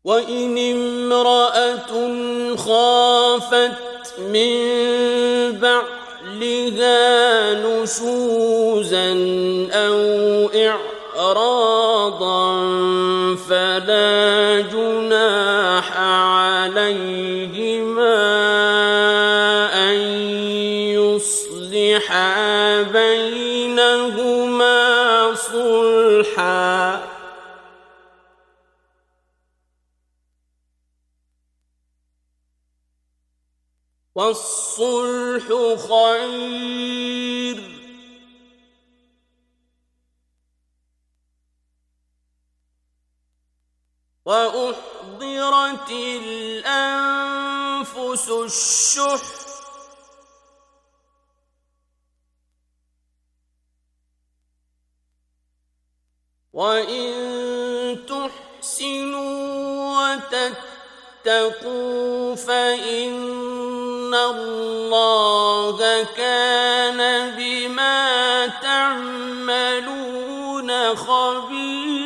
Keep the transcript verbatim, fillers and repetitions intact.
وإن امرأة خافت من بعلها نشوزا أو إعراضا فلا جناح عليهما أن يصلحا بينهما صلحا والصلح خير وأحضرت الأنفس الشح وإن تحسنوا وتتقوا فإن الله كان بما تعملون خبيرا